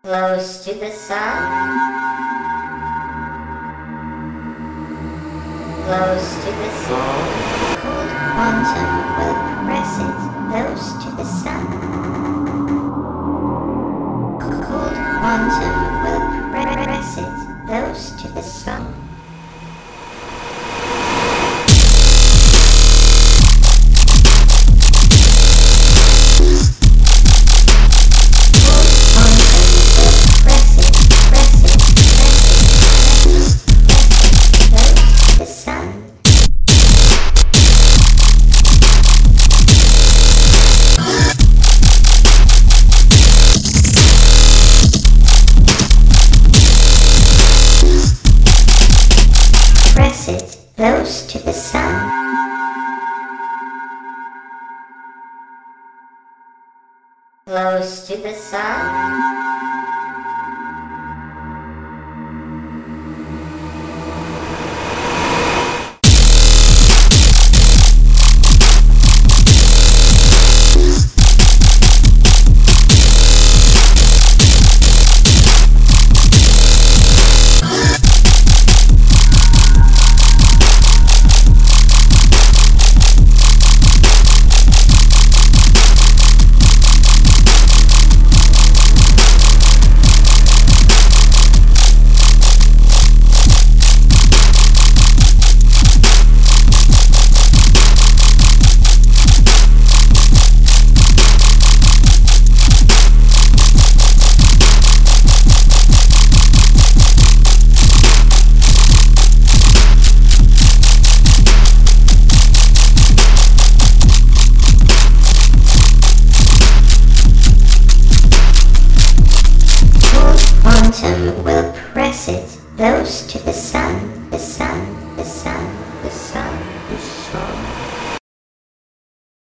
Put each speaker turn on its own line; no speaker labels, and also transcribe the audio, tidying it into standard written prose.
close to the sun, close to the sun. Cold quantum will press it close to the sun. Cold quantum will press it close to the sun. Press it close to the sun. Close to the sun. Quantum will press it close to the sun, the sun, the sun.